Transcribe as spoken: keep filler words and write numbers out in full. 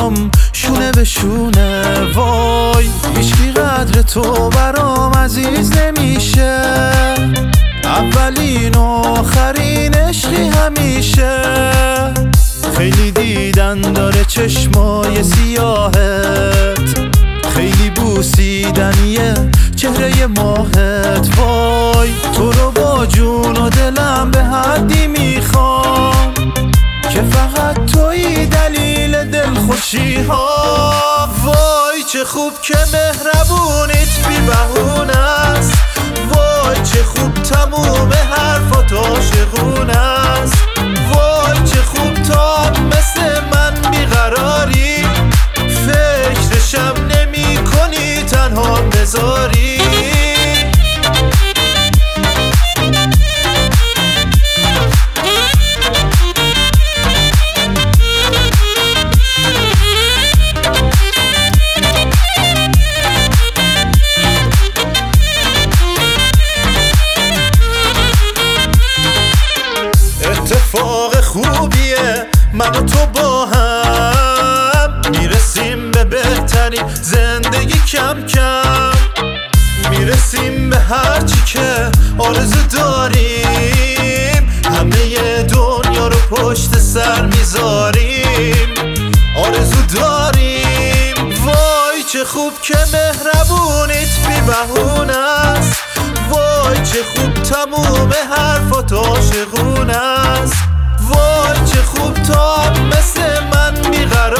برام شونه به شونه. وای هیچکی قدر تو برام عزیز نمیشه، اولین و آخرین عشقی همیشه. خیلی دیدن داره چشمای سیاهت، خیلی بوسیدنیه چهره ماهت. وای تو رو با جون و دلم به حدی میخوام که فقط تویی دلیل دلخوشی ها. وای چه خوب که مهربونیت بی بهونه است، وای چه خوب تموم حرفات عاشقونه است. وای چه خوب تا مثل من بیقراری، فکرشم نمی کنی تنها بذاری. اتفاق خوبیه من و تو با هم میرسیم به بهترین زندگی، کم کم میرسیم به هرچی که آرزو داریم. همه دنیا رو پشت سر میذاریم، آرزو داریم. وای چه خوب که مهربونیت بی بهونه است، وای چه خوب تموم حرفات عاشقونه است. وای چه خوب تا مثل من بیقراری،